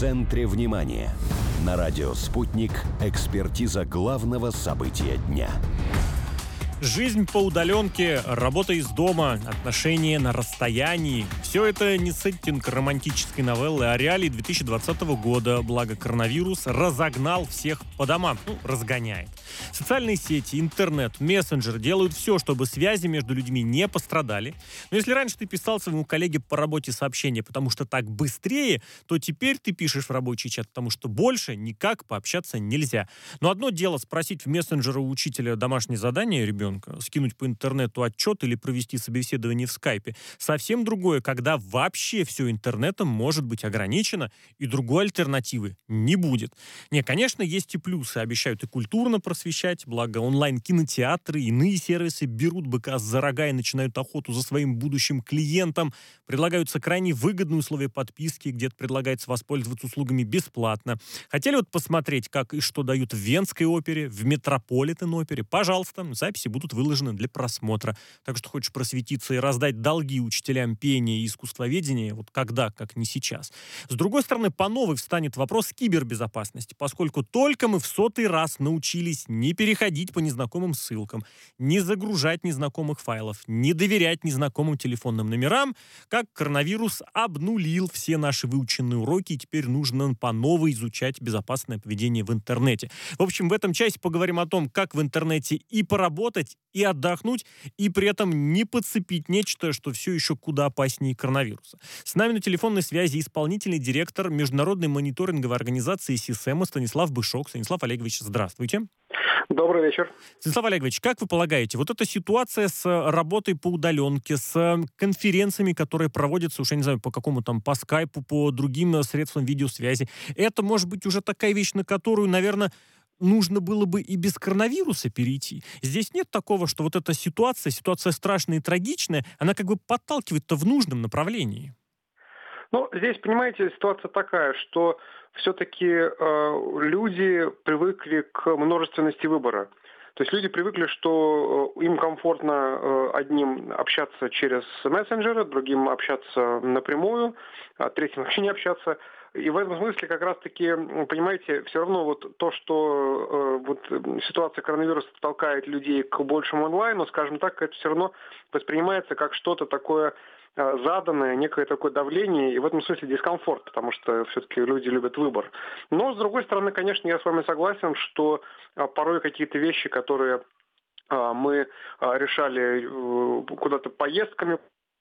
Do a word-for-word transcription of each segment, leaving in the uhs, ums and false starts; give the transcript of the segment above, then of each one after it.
центре внимания. На радио «Спутник» экспертиза главного события дня. Жизнь по удаленке, работа из дома, отношения на расстоянии. Все это не сеттинг романтической новеллы, а реалии две тысячи двадцатого года. Благо коронавирус разогнал всех по домам. Ну, разгоняет. Социальные сети, интернет, мессенджеры делают все, чтобы связи между людьми не пострадали. Но если раньше ты писал своему коллеге по работе сообщение, потому что так быстрее, то теперь ты пишешь в рабочий чат, потому что больше никак пообщаться нельзя. Но одно дело спросить в мессенджере у учителя домашнее задание ребенка, скинуть по интернету отчет или провести собеседование в скайпе. Совсем другое, когда вообще все интернетом может быть ограничено, и другой альтернативы не будет. Не, конечно, есть и плюсы. Обещают и культурно просвещать, благо онлайн-кинотеатры, иные сервисы берут быка за рога и начинают охоту за своим будущим клиентом. Предлагаются крайне выгодные условия подписки, где-то предлагается воспользоваться услугами бесплатно. Хотели вот посмотреть, как и что дают в Венской опере, в Метрополитен-опере? Пожалуйста, записи будут выложены для просмотра. Так что хочешь просветиться и раздать долги учителям пения и искусствоведения, вот когда, как не сейчас. С другой стороны, по новой встанет вопрос кибербезопасности, поскольку только мы в сотый раз научились не переходить по незнакомым ссылкам, не загружать незнакомых файлов, не доверять незнакомым телефонным номерам, как коронавирус обнулил все наши выученные уроки, и теперь нужно по новой изучать безопасное поведение в интернете. В общем, в этом части поговорим о том, как в интернете и поработать, и отдохнуть, и при этом не подцепить нечто, что все еще куда опаснее коронавируса. С нами на телефонной связи исполнительный директор международной мониторинговой организации СИСЭМа Станислав Бышок. Станислав Олегович, здравствуйте. Добрый вечер. Станислав Олегович, как вы полагаете, вот эта ситуация с работой по удаленке, с конференциями, которые проводятся, уж я не знаю, по какому там, по скайпу, по другим средствам видеосвязи, это может быть уже такая вещь, на которую, наверное, нужно было бы и без коронавируса перейти. Здесь нет такого, что вот эта ситуация, ситуация страшная и трагичная, она как бы подталкивает-то в нужном направлении. Ну, здесь, понимаете, ситуация такая, что все-таки э, люди привыкли к множественности выбора. То есть люди привыкли, что им комфортно э, одним общаться через мессенджеры, другим общаться напрямую, а третьим вообще не общаться. И в этом смысле как раз-таки, понимаете, все равно вот то, что э, вот ситуация коронавируса толкает людей к большему онлайну, скажем так, это все равно воспринимается как что-то такое э, заданное, некое такое давление, и в этом смысле дискомфорт, потому что все-таки люди любят выбор. Но, с другой стороны, конечно, я с вами согласен, что э, порой какие-то вещи, которые э, мы э, решали э, куда-то поездками,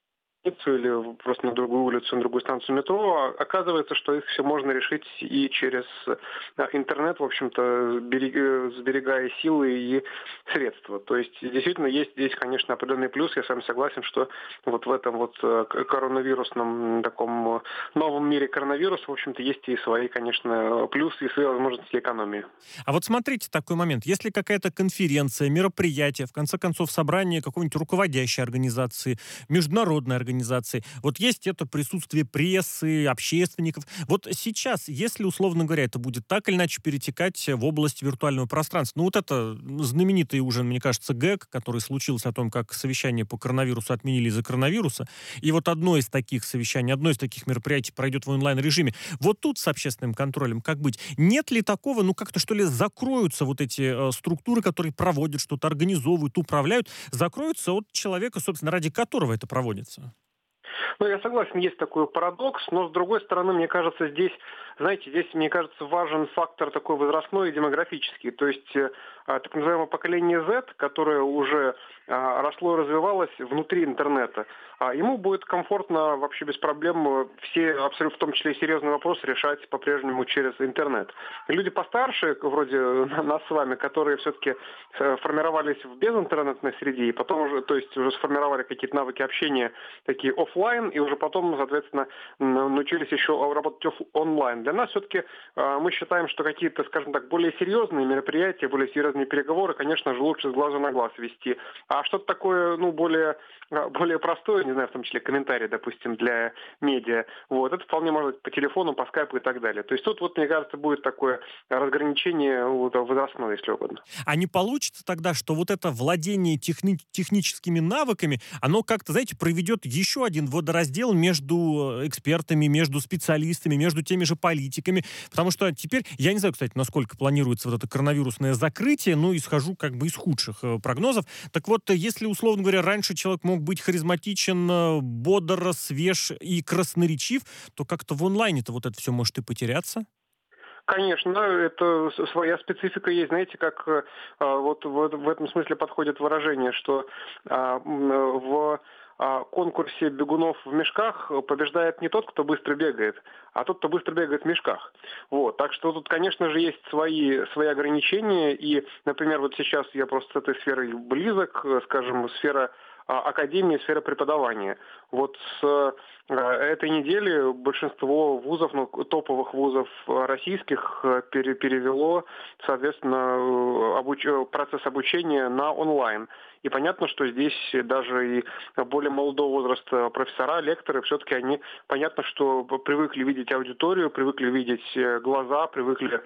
или просто на другую улицу, на другую станцию метро, оказывается, что их все можно решить и через интернет, в общем-то, сберегая силы и средства. То есть, действительно, есть здесь, конечно, определенный плюс. Я с вами согласен, что вот в этом вот коронавирусном таком новом мире коронавируса, в общем-то, есть и свои, конечно, плюсы и свои возможности экономии. А вот смотрите такой момент. Если какая-то конференция, мероприятие, в конце концов, собрание какой-нибудь руководящей организации, международной организации, организации. Вот есть это присутствие прессы, общественников. Вот сейчас, если, условно говоря, это будет так или иначе перетекать в область виртуального пространства, ну вот это знаменитый уже, мне кажется, гэг, который случился о том, как совещание по коронавирусу отменили из-за коронавируса, и вот одно из таких совещаний, одно из таких мероприятий пройдет в онлайн-режиме. Вот тут с общественным контролем как быть? Нет ли такого, ну как-то что ли закроются вот эти э, структуры, которые проводят что-то, организовывают, управляют, закроются от человека, собственно, ради которого это проводится? Ну, я согласен, есть такой парадокс, но, с другой стороны, мне кажется, здесь, знаете, здесь, мне кажется, важен фактор такой возрастной и демографический. То есть, э, так называемое поколение Z, которое уже э, росло и развивалось внутри интернета, э, ему будет комфортно вообще без проблем все, абсолютно в том числе и серьезные вопросы, решать по-прежнему через интернет. Люди постарше, вроде нас с вами, которые все-таки э, формировались в безинтернетной среде, и потом уже, то есть, уже сформировали какие-то навыки общения, такие офлайн, и уже потом, соответственно, научились еще работать онлайн. Для нас все-таки э, мы считаем, что какие-то, скажем так, более серьезные мероприятия, более серьезные переговоры, конечно же, лучше с глазу на глаз вести. А что-то такое, ну, более, более простое, не знаю, в том числе комментарии, допустим, для медиа, вот, это вполне может быть по телефону, по скайпу и так далее. То есть тут, вот, мне кажется, будет такое разграничение вот, возрастное, если угодно. А не получится тогда, что вот это владение техни- техническими навыками, оно как-то, знаете, проведет еще один водораздел водораздел между экспертами, между специалистами, между теми же политиками. Потому что теперь, я не знаю, кстати, насколько планируется вот это коронавирусное закрытие, но исхожу как бы из худших э, прогнозов. Так вот, э, если, условно говоря, раньше человек мог быть харизматичен, э, бодр, свеж и красноречив, то как-то в онлайне-то вот это все может и потеряться. Конечно, это с- своя специфика есть. Знаете, как э, а, вот в, в этом смысле подходит выражение, что а, м, э, в а, конкурсе бегунов в мешках побеждает не тот, кто быстро бегает, а тот, кто быстро бегает в мешках. Вот. Так что тут, конечно же, есть свои, свои ограничения. И, например, вот сейчас я просто с этой сферой близок, э, скажем, сфера а, академии, сфера преподавания. Вот с э, этой недели большинство вузов, ну, топовых вузов э, российских э, пере- перевело, соответственно, э, обуч- э, процесс обучения на онлайн. И понятно, что здесь даже и более молодого возраста профессора, лекторы, все-таки они, понятно, что привыкли видеть аудиторию, привыкли видеть э, глаза, привыкли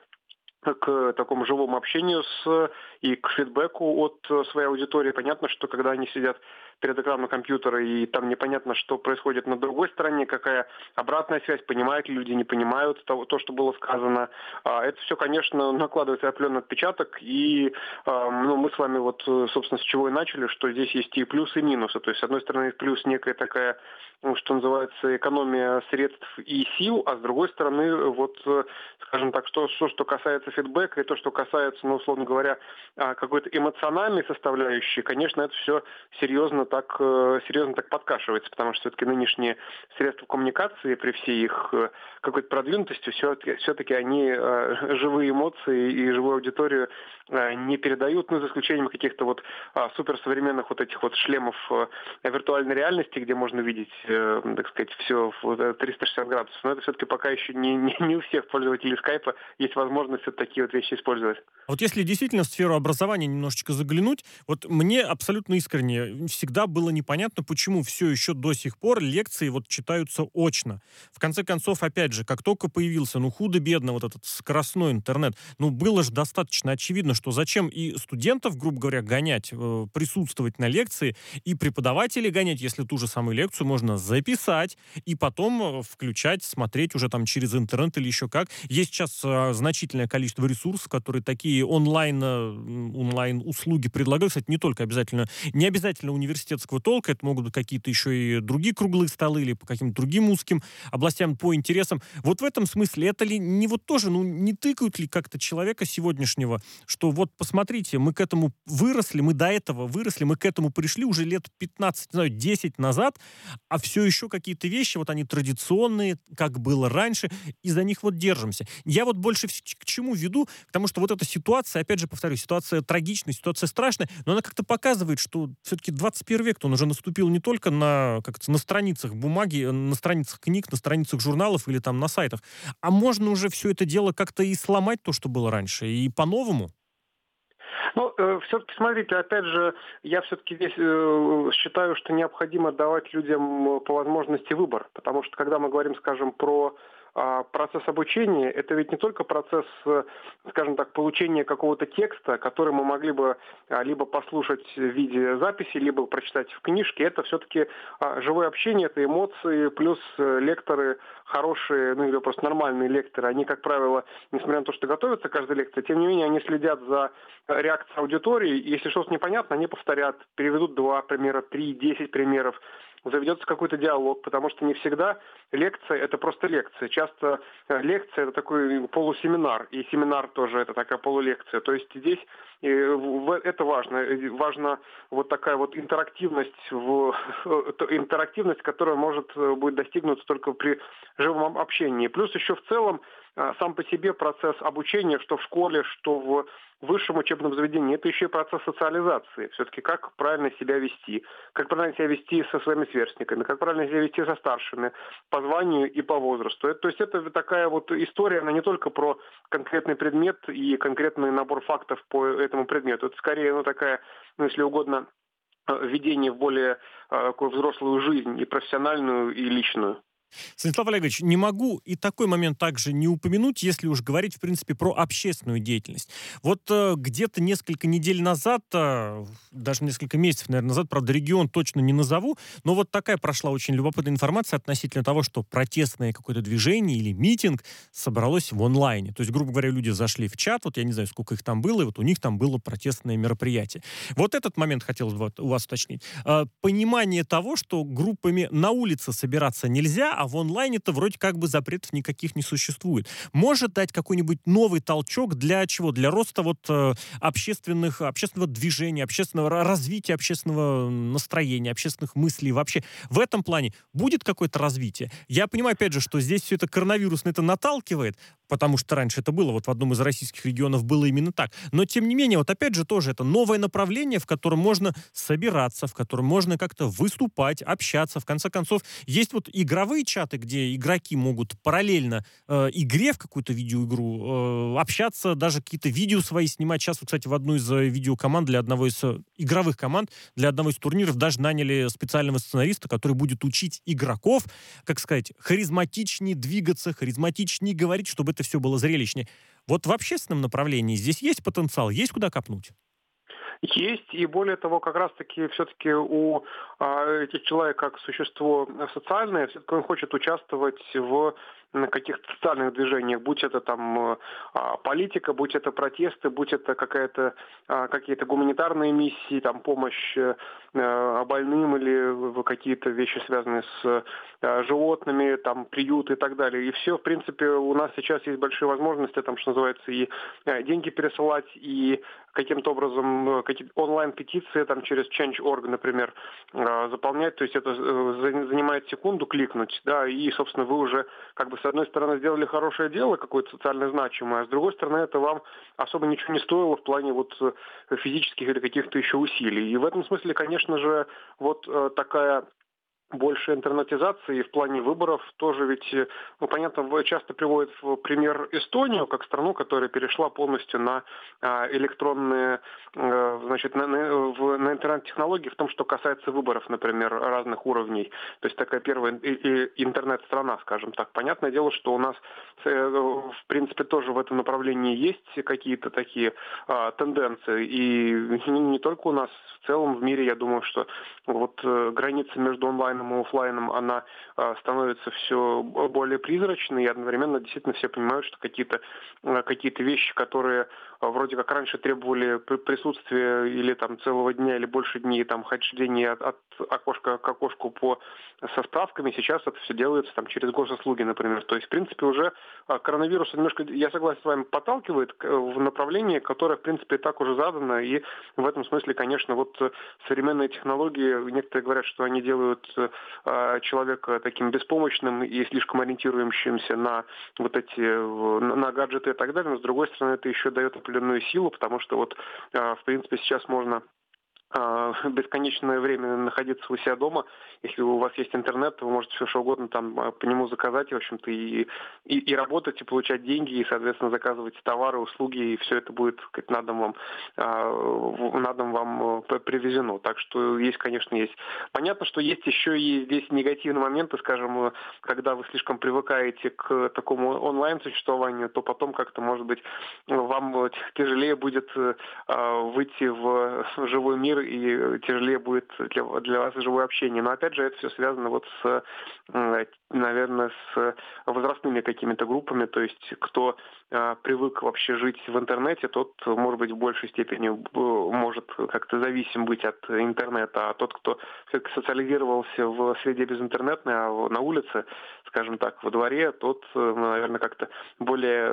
к такому живому общению с и к фидбэку от э, своей аудитории. Понятно, что когда они сидят перед экраном компьютера и там непонятно, что происходит на другой стороне, какая обратная связь, понимают ли люди, не понимают того, то, что было сказано. А, Это все, конечно, накладывает определенный отпечаток. И а, ну, мы с вами вот, э, собственно, с чего и начали, что здесь есть и плюсы, и минусы. То есть, с одной стороны, плюс некая такая, ну, что называется, экономия средств и сил, а с другой стороны, вот, э, скажем так, что, что, что касается фидбэка и то, что касается, ну, условно говоря, а, какой-то эмоциональной составляющей, конечно, это все серьезно так, э, серьезно так подкашивается, потому что все-таки нынешние средства коммуникации при всей их э, какой-то продвинутости, все-таки, все-таки они э, живые эмоции и живую аудиторию э, не передают, ну, за исключением каких-то вот а, суперсовременных вот этих вот шлемов э, виртуальной реальности, где можно видеть, э, так сказать, все в триста шестьдесят градусов. Но это все-таки пока еще не, не, не у всех пользователей скайпа есть возможность вот такие вот вещи использовать. А вот если действительно в сферу образования немножечко заглянуть, вот мне абсолютно искренне всегда было непонятно, почему все еще до сих пор лекции вот читаются очно. В конце концов, опять же, как только появился, ну, худо-бедно вот этот скоростной интернет, ну, было же достаточно очевидно, что зачем и студентов, грубо говоря, гонять, э, присутствовать на лекции, и преподавателей гонять, если ту же самую лекцию можно записать, и потом э, включать, смотреть уже там через интернет или еще как. Есть сейчас э, значительное количество ресурсов, которые такие онлайн, э, онлайн услуги предлагают. Кстати, не только обязательно, не обязательно университетского толка, это могут быть какие-то еще и другие круглые столы или по каким-то другим узким областям по интересам. Вот в этом смысле это ли не вот тоже, ну, не тыкают ли как-то человека сегодняшнего, что вот посмотрите, мы к этому выросли, мы до этого выросли, мы к этому пришли уже лет пятнадцать, не знаю, десять назад, а все еще какие-то вещи, вот они традиционные, как было раньше, и за них вот держимся. Я вот больше вс- к чему веду, потому что вот эта ситуация, опять же повторюсь, ситуация трагичная, ситуация страшная, но она как-то показывает, что все-таки двадцать первый век, он уже наступил не только на, как это, на страницах бумаги, э, на страницах книг, на страницах журналов или там на сайтах, а можно уже все это дело как-то и сломать, то, что было раньше, и по-новому. Ну, все-таки, смотрите, опять же, я все-таки здесь э, считаю, что необходимо давать людям э, по возможности выбор, потому что когда мы говорим, скажем, про а, процесс обучения, это ведь не только процесс, э, скажем так, получения какого-то текста, который мы могли бы а, либо послушать в виде записи, либо прочитать в книжке. Это все-таки а, живое общение, это эмоции, плюс э, лекторы хорошие, ну или просто нормальные лекторы, они, как правило, несмотря на то, что готовятся к каждой лекции, тем не менее они следят за реакцией аудитории. Если что-то непонятно, они повторят, переведут два примера, три, десять примеров, заведется какой-то диалог, потому что не всегда лекция – это просто лекция. Часто э, лекция – это такой полусеминар, и семинар тоже это такая полулекция. То есть здесь э, в- это важно. Э, Важна вот такая вот интерактивность, в, интерактивность, которая может э, будет достигнуться только при живом общении. Плюс еще в целом э, сам по себе процесс обучения, что в школе, что в высшем учебном заведении, это еще и процесс социализации. Все-таки как правильно себя вести, как правильно себя вести со своими сверстниками, как правильно себя вести со старшими по званию и по возрасту. Это, то есть это такая вот история, она не только про конкретный предмет и конкретный набор фактов по этому предмету. Это скорее, ну, такая, ну, если угодно, э, введение в более э, такую взрослую жизнь, и профессиональную, и личную. Станислав Олегович, не могу и такой момент также не упомянуть, если уж говорить, в принципе, про общественную деятельность. Вот э, где-то несколько недель назад, э, даже несколько месяцев, наверное, назад, правда, регион точно не назову, но вот такая прошла очень любопытная информация относительно того, что протестное какое-то движение или митинг собралось в онлайне. То есть, грубо говоря, люди зашли в чат, вот я не знаю, сколько их там было, и вот у них там было протестное мероприятие. Вот этот момент хотелось бы у вас уточнить. Э, понимание того, что группами на улице собираться нельзя, а в онлайне-то вроде как бы запретов никаких не существует. Может дать какой-нибудь новый толчок для чего? Для роста вот э, общественных, общественного движения, общественного развития, общественного настроения, общественных мыслей вообще. В этом плане будет какое-то развитие? Я понимаю, опять же, что здесь все это коронавирус на это наталкивает, потому что раньше это было, вот в одном из российских регионов было именно так. Но, тем не менее, вот опять же тоже это новое направление, в котором можно собираться, в котором можно как-то выступать, общаться. В конце концов, есть вот игровые чаты, где игроки могут параллельно э, игре в какую-то видеоигру э, общаться, даже какие-то видео свои снимать. Сейчас, вот, кстати, в одну из э, видеокоманд для одного из э, игровых команд, для одного из турниров даже наняли специального сценариста, который будет учить игроков, как сказать, харизматичнее двигаться, харизматичнее говорить, чтобы это все было зрелищнее. Вот в общественном направлении здесь есть потенциал, есть куда копнуть? Есть, и более того, как раз-таки все-таки у а, этих человек как существо социальное, все-таки он хочет участвовать в каких-то социальных движениях, будь это там а, политика, будь это протесты, будь это какая-то, а, какие-то гуманитарные миссии, там помощь а, больным или какие-то вещи, связанные с а, животными, там приют и так далее. И все, в принципе, у нас сейчас есть большие возможности, там, что называется, и а, деньги пересылать, и каким-то образом какие-то онлайн-петиции там через change точка org, например, заполнять. То есть это занимает секунду кликнуть, да, и, собственно, вы уже как бы с одной стороны сделали хорошее дело, какое-то социально значимое, а с другой стороны это вам особо ничего не стоило в плане вот физических или каких-то еще усилий. И в этом смысле, конечно же, вот такая больше интернетизации в плане выборов тоже ведь, ну, понятно, часто приводят в пример Эстонию как страну, которая перешла полностью на а, электронные, а, значит, на, на, в, на интернет-технологии в том, что касается выборов, например, разных уровней. То есть такая первая интернет-страна, скажем так. Понятное дело, что у нас, в принципе, тоже в этом направлении есть какие-то такие а, тенденции. И не, не только у нас, в целом в мире, я думаю, что вот граница между онлайн и офлайном, она а, становится все более призрачной, и одновременно действительно все понимают, что какие-то, а, какие-то вещи, которые а, вроде как раньше требовали присутствия или там целого дня, или больше дней, там хождения от, от окошка к окошку по, со справками, сейчас это все делается там через госуслуги, например. То есть, в принципе, уже а, коронавирус немножко, я согласен с вами, подталкивает в направлении, которое, в принципе, и так уже задано, и в этом смысле, конечно, вот современные технологии, некоторые говорят, что они делают человека таким беспомощным и слишком ориентирующимся на вот эти, на, на гаджеты и так далее, но с другой стороны это еще дает определенную силу, потому что вот, в принципе, сейчас можно бесконечное время находиться у себя дома. Если у вас есть интернет, то вы можете все что угодно там по нему заказать, в общем-то, и, и, и работать, и получать деньги, и, соответственно, заказывать товары, услуги, и все это будет как на дом вам, на дом вам привезено. Так что есть, конечно, есть. Понятно, что есть еще и здесь негативные моменты, скажем, когда вы слишком привыкаете к такому онлайн-существованию, то потом как-то, может быть, вам тяжелее будет выйти в живой мир, и тяжелее будет для, для вас живое общение. Но опять же, это все связано вот с, наверное, с возрастными какими-то группами. То есть, кто а, привык вообще жить в интернете, тот, может быть, в большей степени может как-то зависим быть от интернета. А тот, кто все-таки социализировался в среде безинтернетной, а на улице, скажем так, во дворе, тот, наверное, как-то более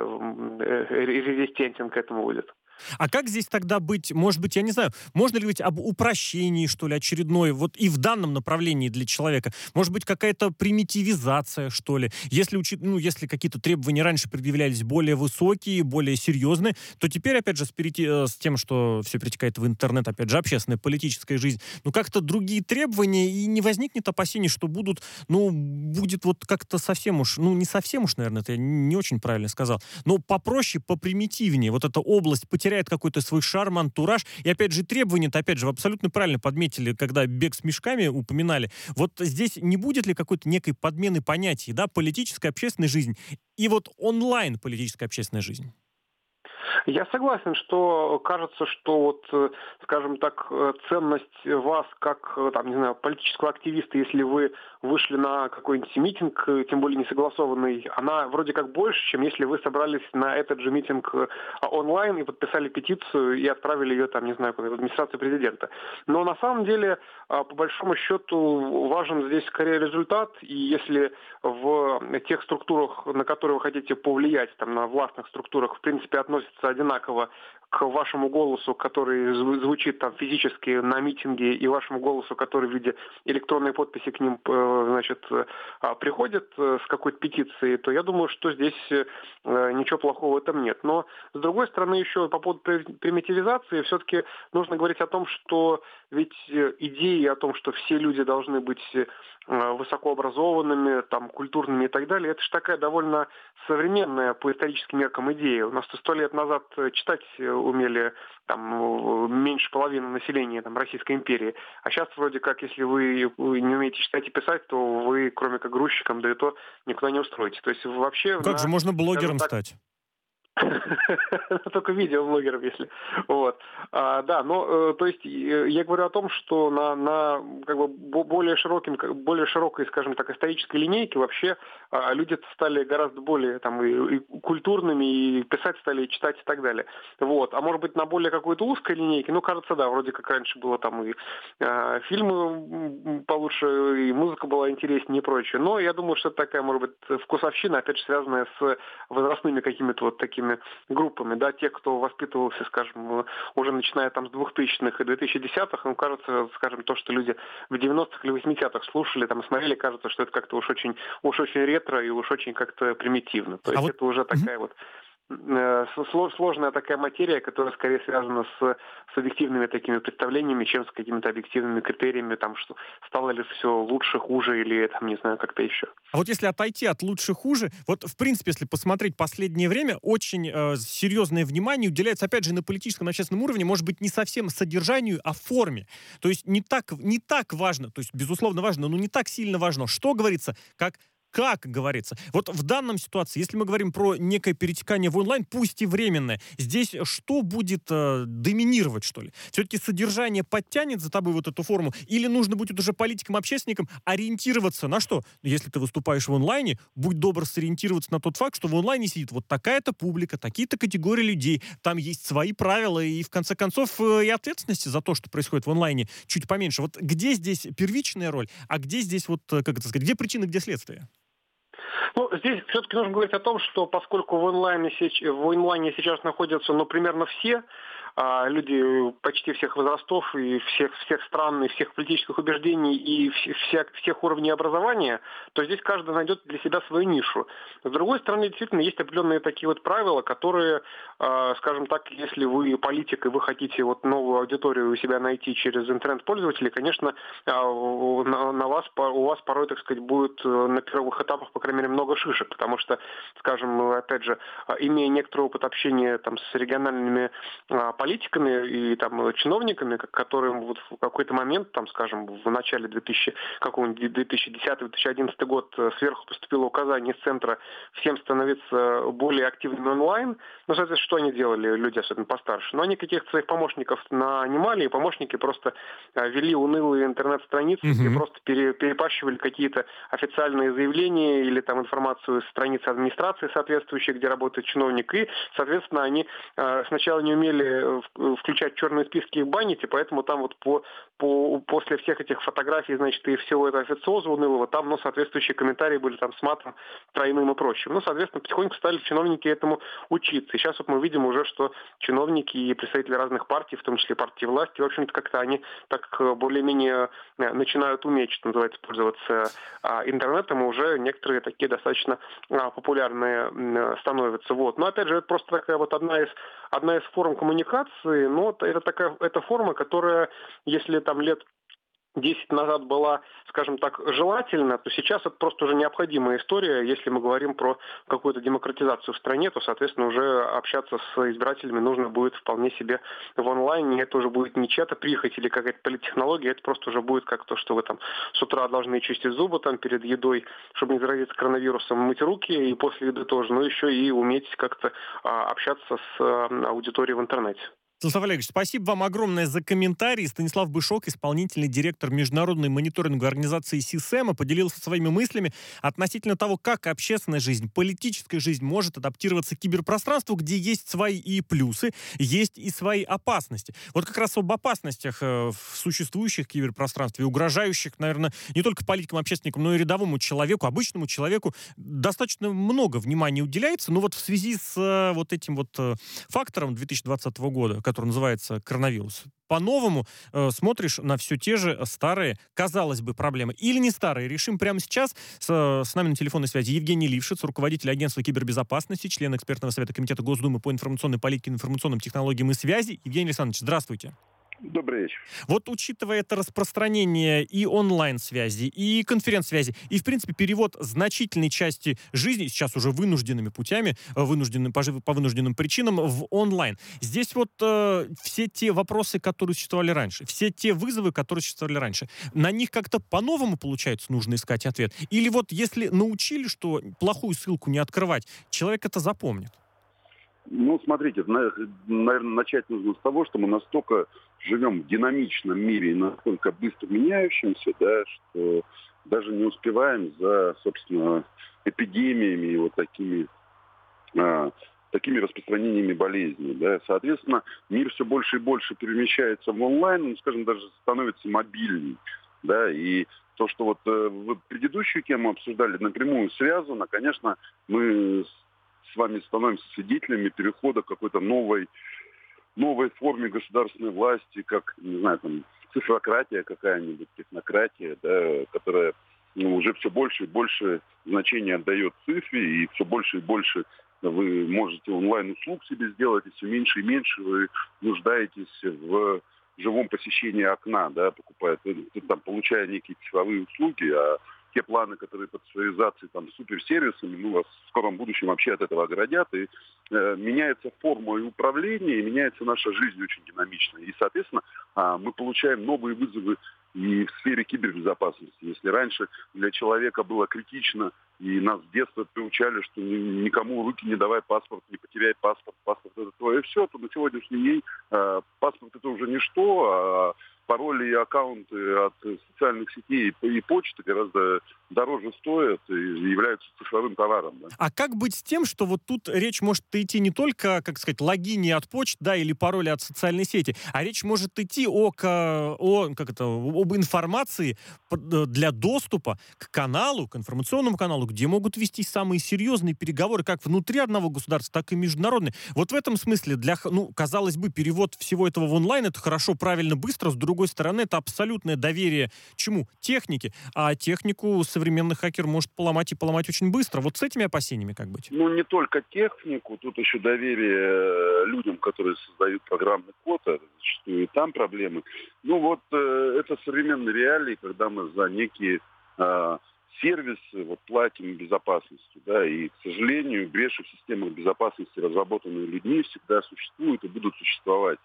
резистентен к этому будет. А как здесь тогда быть, может быть, я не знаю, можно ли говорить об упрощении, что ли, очередной, вот и в данном направлении для человека? Может быть, какая-то примитивизация, что ли? Если, учит, ну, если какие-то требования раньше предъявлялись более высокие, более серьезные, то теперь, опять же, с, перети, с тем, что все перетекает в интернет, опять же, общественная, политическая жизнь, ну, как-то другие требования, и не возникнет опасений, что будут, ну, будет вот как-то совсем уж, ну, не совсем уж, наверное, это я не очень правильно сказал, но попроще, попримитивнее, вот эта область теряет какой-то свой шарм, антураж. И опять же, требования-то, опять же, вы абсолютно правильно подметили, когда бег с мешками упоминали. Вот здесь не будет ли какой-то некой подмены понятий, да, политическая, общественная жизнь и вот онлайн политическая, общественная жизнь? Я согласен, что кажется, что вот, э, скажем так, э, ценность вас как, э, там, не знаю, политического активиста, если вы вышли на какой-нибудь митинг, э, тем более не согласованный, она вроде как больше, чем если вы собрались на этот же митинг э, онлайн и подписали петицию и отправили ее, там, не знаю, куда, в администрацию президента. Но на самом деле, э, по большому счету, важен здесь скорее результат, и если в тех структурах, на которые вы хотите повлиять, там, на властных структурах, в принципе, относятся одинаково к вашему голосу, который звучит там физически на митинге, и вашему голосу, который в виде электронной подписи к ним, значит, приходит с какой-то петицией, то я думаю, что здесь ничего плохого в этом нет. Но, с другой стороны, еще по поводу примитивизации, все-таки нужно говорить о том, что ведь идеи о том, что все люди должны быть высокообразованными, там, культурными и так далее, это же такая довольно современная по историческим меркам идея. У нас сто лет назад читать умели там меньше половины населения там, Российской империи. А сейчас вроде как, если вы не умеете читать и писать, то вы, кроме как грузчиком, да и то никуда не устроите. То есть вообще... Как на, же можно блогером так, стать? Только видеоблогером, если. Вот. А, да, но э, то есть я говорю о том, что на, на как бы более широким, более широкой, скажем так, исторической линейке вообще а, люди стали гораздо более там и, и культурными, и писать стали, и читать и так далее. Вот. А может быть на более какой-то узкой линейке, ну, кажется, да, вроде как раньше было там и а, фильмы получше, и музыка была интереснее и прочее. Но я думаю, что это такая, может быть, вкусовщина, опять же, связанная с возрастными какими-то вот такими группами, да, те, кто воспитывался, скажем, уже начиная там с двухтысячных и двухтысячных, ну, кажется, скажем, то, что люди в девяностых или восьмидесятых слушали, там, смотрели, кажется, что это как-то уж очень, уж очень ретро и уж очень как-то примитивно. То а есть вот... это уже такая вот сложная такая материя, которая скорее связана с субъективными такими представлениями, чем с какими-то объективными критериями, там, что стало ли все лучше, хуже или, там, не знаю, как-то еще. А вот если отойти от лучше, хуже, вот, в принципе, если посмотреть последнее время, очень э, серьезное внимание уделяется, опять же, на политическом, на общественном уровне, может быть, не совсем содержанию, а форме. То есть не так, не так важно, то есть, безусловно, важно, но не так сильно важно, что говорится, как Как говорится. Вот в данном ситуации, если мы говорим про некое перетекание в онлайн, пусть и временное, здесь что будет э, доминировать, что ли? Все-таки содержание подтянет за тобой вот эту форму, или нужно будет уже политикам, общественникам ориентироваться на что? Если ты выступаешь в онлайне, будь добр сориентироваться на тот факт, что в онлайне сидит вот такая-то публика, такие-то категории людей, там есть свои правила, и в конце концов э, и ответственности за то, что происходит в онлайне, чуть поменьше. Вот где здесь первичная роль, а где здесь вот, как это сказать, где причина, где следствие? Ну, здесь все-таки нужно говорить о том, что поскольку в онлайне, в онлайне сейчас находятся, ну, примерно все, а, люди почти всех возрастов и всех, всех стран, и всех политических убеждений, и всех, всех уровней образования, то здесь каждый найдет для себя свою нишу. С другой стороны, действительно, есть определенные такие вот правила, которые, а, скажем так, если вы политик, и вы хотите вот новую аудиторию у себя найти через интернет-пользователей, конечно, а, на, на вас, у вас порой, так сказать, будет на первых этапах, по крайней мере, много шишек, потому что, скажем, опять же, имея некоторый опыт общения там, с региональными а, политиками и там, чиновниками, которым вот в какой-то момент, там, скажем, в начале две тысячи десятого - две тысячи одиннадцатого год сверху поступило указание из центра всем становиться более активными онлайн. Ну, соответственно, что они делали, люди, особенно постарше? Но они каких-то своих помощников нанимали, и помощники просто вели унылые интернет-страницы, Mm-hmm. где просто перепащивали какие-то официальные заявления или там информацию с страницы администрации соответствующей, где работает чиновник, и, соответственно, они э, сначала не умели включать черные списки и банить, и поэтому там вот по, по, после всех этих фотографий, значит, и всего этого официоза унылого, там, ну, соответствующие комментарии были там с матом тройным и прочим. Ну, соответственно, потихоньку стали чиновники этому учиться. И сейчас вот мы видим уже, что чиновники и представители разных партий, в том числе партии власти, в общем-то, как-то они так более-менее начинают уметь, что называется, пользоваться а, интернетом, и уже некоторые такие достаточно а, популярные а, становятся. Вот. Но, опять же, это просто такая вот одна из, одна из форм коммуникации, но это такая, это форма, которая, если там лет десять назад была, скажем так, желательна, то сейчас это просто уже необходимая история. Если мы говорим про какую-то демократизацию в стране, то, соответственно, уже общаться с избирателями нужно будет вполне себе в онлайне. Это уже будет не чья-то прихоть или какая-то политтехнология, это просто уже будет как то, что вы там с утра должны чистить зубы там перед едой, чтобы не заразиться коронавирусом, мыть руки, и после еды тоже, но еще и уметь как-то а, общаться с а, аудиторией в интернете. Станислав Олегович, спасибо вам огромное за комментарий. Станислав Бышок, исполнительный директор международной мониторинговой организации СИСЭМа, поделился своими мыслями относительно того, как общественная жизнь, политическая жизнь может адаптироваться к киберпространству, где есть свои и плюсы, есть и свои опасности. Вот как раз об опасностях э, в существующих киберпространстве, угрожающих, наверное, не только политикам, общественникам, но и рядовому человеку, обычному человеку, достаточно много внимания уделяется. Но вот в связи с э, вот этим вот э, фактором две тысячи двадцатого года, который называется коронавирус, по-новому э, смотришь на все те же старые, казалось бы, проблемы. Или не старые. Решим прямо сейчас. С, с нами на телефонной связи Евгений Лившиц, руководитель агентства кибербезопасности, член экспертного совета Комитета Госдумы по информационной политике, информационным технологиям и связи. Евгений Александрович, здравствуйте. Добрый вечер. Вот учитывая это распространение и онлайн-связи, и конференц-связи, и, в принципе, перевод значительной части жизни, сейчас уже вынужденными путями, вынужденным, по, по вынужденным причинам, в онлайн. Здесь вот э, все те вопросы, которые существовали раньше, все те вызовы, которые существовали раньше, на них как-то по-новому, получается, нужно искать ответ? Или вот если научили, что плохую ссылку не открывать, человек это запомнит? Ну, смотрите, наверное, начать нужно с того, что мы настолько живем в динамичном мире и настолько быстро меняющемся, да, что даже не успеваем за, собственно, эпидемиями и вот такими, а, такими распространениями болезней. Да. Соответственно, мир все больше и больше перемещается в онлайн, ну, скажем, даже становится мобильней. Да, и то, что вот э, вы предыдущую тему обсуждали, напрямую связано, конечно, мы с вами становимся свидетелями перехода к какой-то новой, новой форме государственной власти, как, не знаю, там, цифрократия какая-нибудь, технократия, да, которая ну, уже все больше и больше значения отдает цифре, и все больше и больше вы можете онлайн-услуг себе сделать, и все меньше и меньше вы нуждаетесь в живом посещении окна, да, покупая, там, получая некие цифровые услуги, а те планы, которые под цифровизацией, там, суперсервисами, ну, вас в скором будущем вообще от этого оградят, и э, меняется форма и управления, и меняется наша жизнь очень динамично. И, соответственно, э, мы получаем новые вызовы и в сфере кибербезопасности. Если раньше для человека было критично, и нас с детства приучали, что ни, никому руки не давай паспорт, не потеряй паспорт, паспорт это твое все, то на сегодняшний день э, паспорт это уже ничто, а пароли и аккаунты от социальных сетей и почты гораздо дороже стоят и являются цифровым товаром. Да. А как быть с тем, что вот тут речь может идти не только, как сказать, логине от почт, да, или пароли от социальной сети, а речь может идти о, о, как это, об информации для доступа к каналу, к информационному каналу, где могут вестись самые серьезные переговоры как внутри одного государства, так и международные. Вот в этом смысле, для, ну, казалось бы, перевод всего этого в онлайн, это хорошо, правильно, быстро, с другой стороны, это абсолютное доверие чему? Технике. А технику современный хакер может поломать и поломать очень быстро. Вот с этими опасениями как быть? Ну, не только технику, тут еще доверие людям, которые создают программный код, а зачастую и там проблемы. Ну, вот э, это современные реалии, когда мы за некие э, сервисы вот, платим безопасностью, да, и, к сожалению, бреши в системах безопасности, разработанные людьми, всегда существуют и будут существовать.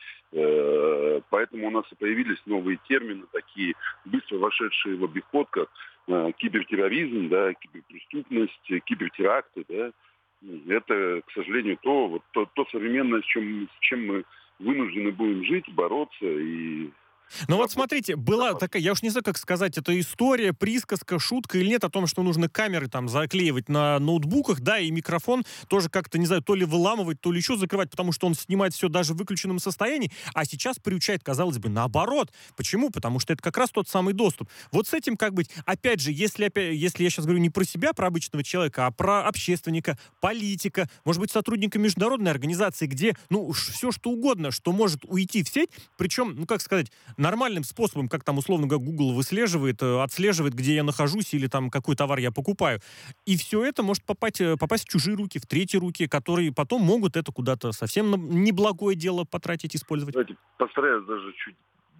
Э, поэтому у нас и появились новые термины, такие быстро вошедшие в обиход, как э, кибертерроризм, да, киберпреступность, кибертеракты, да. Это, к сожалению, то, вот, то, то современное, с чем, с чем мы вынуждены будем жить, бороться и... Ну вот смотрите, была такая, я уж не знаю, как сказать, это история, присказка, шутка или нет о том, что нужно камеры там заклеивать на ноутбуках, да, и микрофон тоже как-то, не знаю, то ли выламывать, то ли еще закрывать, потому что он снимает все даже в выключенном состоянии, а сейчас приучает, казалось бы, наоборот. Почему? Потому что это как раз тот самый доступ. Вот с этим как быть? Опять же, если, опять, если я сейчас говорю не про себя, про обычного человека, а про общественника, политика, может быть, сотрудника международной организации, где, ну, все что угодно, что может уйти в сеть, причем, ну, как сказать, нормальным способом, как там, условно говоря, Google выслеживает, отслеживает, где я нахожусь или там какой товар я покупаю. И все это может попасть, попасть в чужие руки, в третьи руки, которые потом могут это куда-то совсем неблагое дело потратить, использовать. Давайте постараюсь даже чуть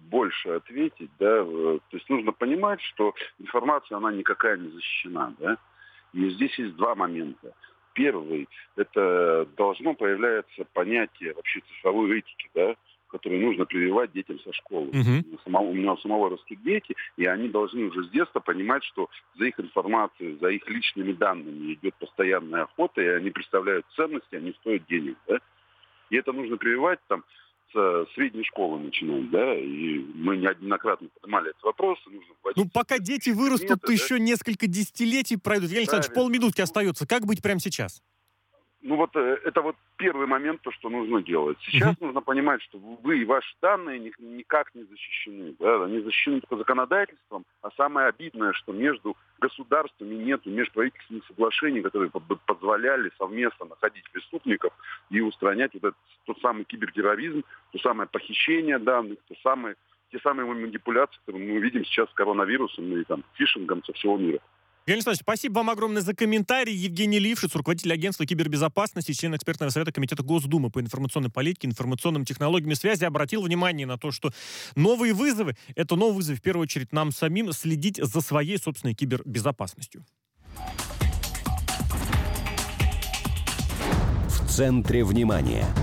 больше ответить, да, то есть нужно понимать, что информация, она никакая не защищена, да, и здесь есть два момента. Первый, это должно появляться понятие вообще цифровой этики, да, которые нужно прививать детям со школы. Угу. Самого, у меня у самого растут дети, и они должны уже с детства понимать, что за их информацией, за их личными данными идет постоянная охота, и они представляют ценности, они стоят денег. Да? И это нужно прививать там с средней школы начинать, да, и мы неоднократно поднимали этот вопрос. Нужно ну, пока дети вырастут, да? еще несколько десятилетий пройдут. Евгений Александрович, полминутки остается. Как быть прямо сейчас? Ну вот это вот первый момент, то, что нужно делать. Сейчас uh-huh. нужно понимать, что вы и ваши данные никак не защищены. Да? Они защищены только законодательством, а самое обидное, что между государствами нет межправительственных соглашений, которые позволяли совместно находить преступников и устранять вот этот тот самый кибертерроризм, то самое похищение данных, то самое, те самые манипуляции, которые мы видим сейчас с коронавирусом и там, фишингом со всего мира. Евгений Александрович, спасибо вам огромное за комментарий. Евгений Лившиц, руководитель агентства кибербезопасности, член экспертного совета Комитета Госдумы по информационной политике, информационным технологиям и связи, обратил внимание на то, что новые вызовы — это новые вызовы, в первую очередь, нам самим следить за своей собственной кибербезопасностью. В центре внимания.